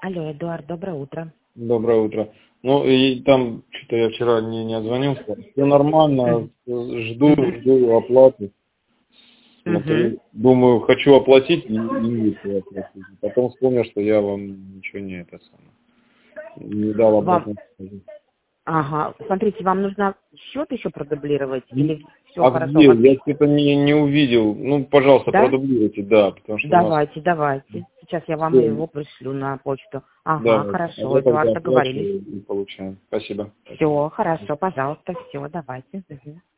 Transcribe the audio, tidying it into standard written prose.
Алло, Эдуард, доброе утро. Доброе утро. Ну, и там, что-то я вчера не отзвонился. Все нормально, жду оплаты. Угу. Смотрю, думаю, хочу оплатить, не хочу оплатить. Потом вспомнил, что я вам ничего не это самое. Не дал Вам, обратно. ага, смотрите, вам нужно счет еще продублировать или все А хорошо где? у вас Я есть? что-то не увидел. Ну, пожалуйста, Да? продублируйте, да, потому что у нас Давайте. Сейчас я вам все, его пришлю на почту. да, Ага, а хорошо, я тогда Эдуард, договорились. оплачиваю и получаем. Спасибо. Все, хорошо, пожалуйста, все, давайте. Мгм.